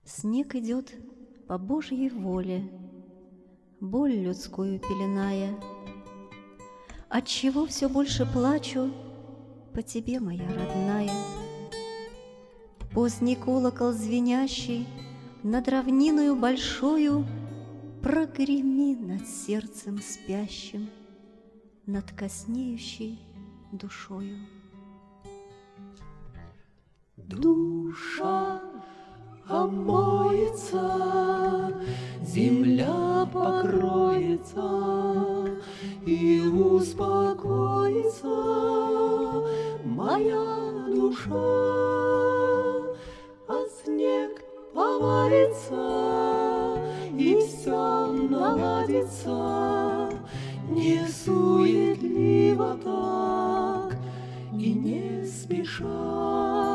Снег идет по Божьей воле, боль людскую пеленая. Отчего все больше плачу по тебе, моя родная? Поздний колокол звенящий над равниною большою прогреми над сердцем спящим, над коснеющей душою. Душа омоется, земля покроется и успокоится моя душа, а снег повалится и все наладится, не суетливо так и не спеша.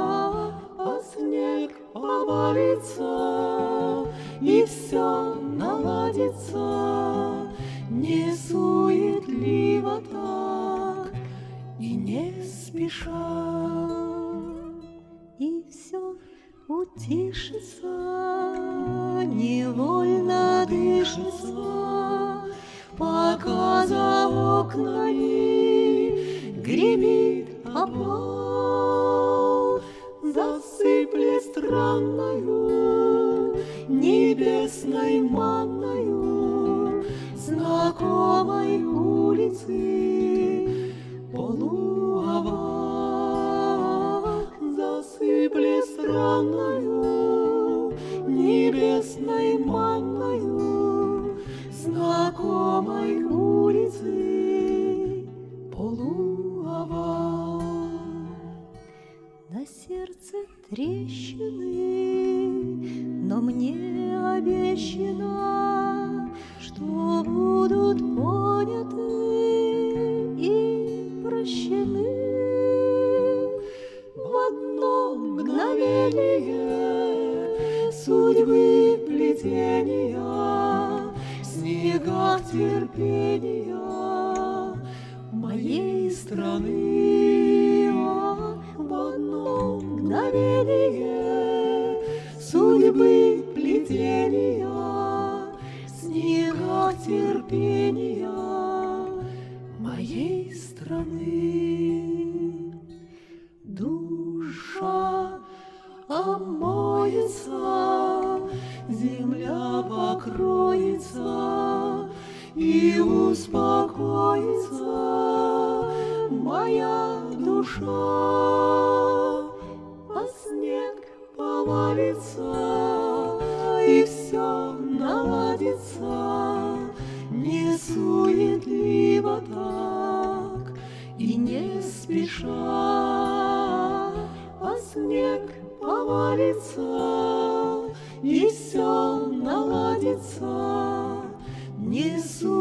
Снег повалится и все наладится, не суетливо так и не спеша. И все утишится, невольно дышится, пока за окнами гремит обвал. Засыпли странною небесной манною знакомой улицы полуовал. Засыпли странною небесной манною знакомой улицы полуовал. На сердце трещины, но мне обещано, что будут поняты и прощены. В одно мгновение судьбы плетения, в снегах терпения моей страны. В одно мгновение судьбы плетения, в снегах терпения моей страны. Душа омоется, земля покроется и успокоится моя душа, а снег повалится и все наладится, не суетливо так и не спеша. А снег повалится и все наладится, не суетливо